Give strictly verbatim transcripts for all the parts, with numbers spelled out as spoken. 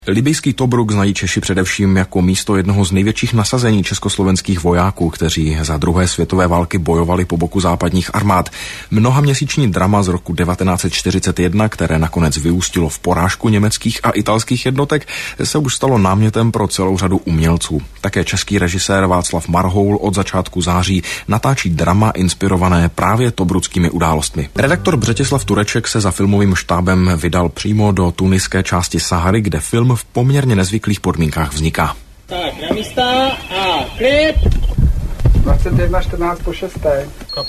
Libyjský Tobruk znají Češi především jako místo jednoho z největších nasazení československých vojáků, kteří za druhé světové války bojovali po boku západních armád. Mnohaměsíční drama z roku devatenáct set čtyřicet jedna, které nakonec vyústilo v porážku německých a italských jednotek, se už stalo námětem pro celou řadu umělců. Také český režisér Václav Marhoul od začátku září natáčí drama inspirované právě tobruckými událostmi. Redaktor Břetislav Tureček se za filmovým štábem vydal přímo do tuniské části Sahary, kde film v poměrně nezvyklých podmínkách vzniká. Tak, na místa a klip! dvacet jedna čtrnáct po šesté.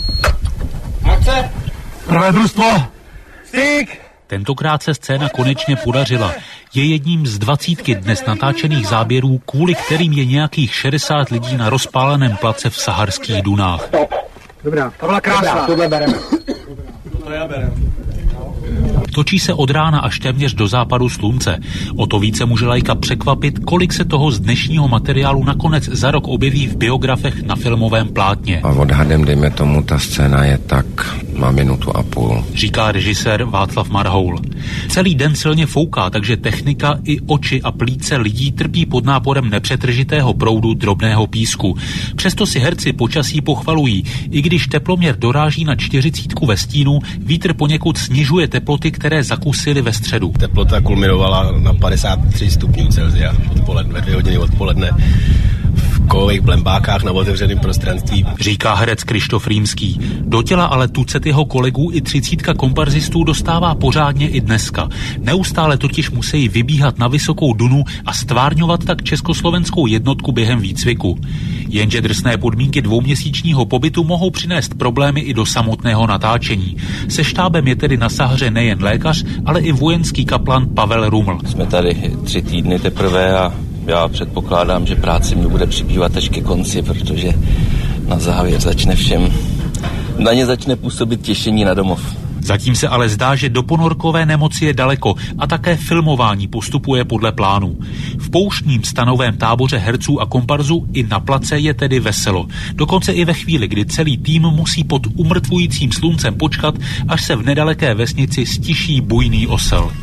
Akce! Prvé družstvo! Styk! Tentokrát se scéna konečně podařila. Je jedním z dvacítky dnes natáčených záběrů, kvůli kterým je nějakých šedesát lidí na rozpáleném place v saharských dunách. Dobrá, to byla krásná. Tohle bereme. To já berem. Točí se od rána až téměř do západu slunce. O to více může laika překvapit, kolik se toho z dnešního materiálu nakonec za rok objeví v biografech na filmovém plátně. A odhadem, dejme tomu, ta scéna je tak na minutu a půl. Říká režisér Václav Marhoul. Celý den silně fouká, takže technika i oči a plíce lidí trpí pod náporem nepřetržitého proudu drobného písku. Přesto si herci počasí pochvalují. I když teploměr doráží na čtyřicítku ve stínu, vítr poněkud snižuje teploty, které zakusily ve středu. Teplota kulminovala na padesát tři stupňů Celsia odpoledne, ve dvě hodiny odpoledne v kovových blembákách na otevřeném prostranství. Říká herec Krištof Rýmský. Do těla ale tucet jeho kolegů i třicítka komparzistů dostává pořádně i dneska. Neustále totiž musí vybíhat na vysokou dunu a stvárňovat tak československou jednotku během výcviku. Jenže drsné podmínky dvouměsíčního pobytu mohou přinést problémy i do samotného natáčení. Se štábem je tedy na Sahaře nejen lékař, ale i vojenský kaplan Pavel Ruml. Jsme tady tři týdny teprve a já předpokládám, že práci mi bude přibývat až ke konci, protože na závěr začne všem, na ně začne působit těšení na domov. Zatím se ale zdá, že do ponorkové nemoci je daleko a také filmování postupuje podle plánu. V pouštním stanovém táboře herců a komparzu i na place je tedy veselo. Dokonce i ve chvíli, kdy celý tým musí pod umrtvujícím sluncem počkat, až se v nedaleké vesnici stiší bujný osel.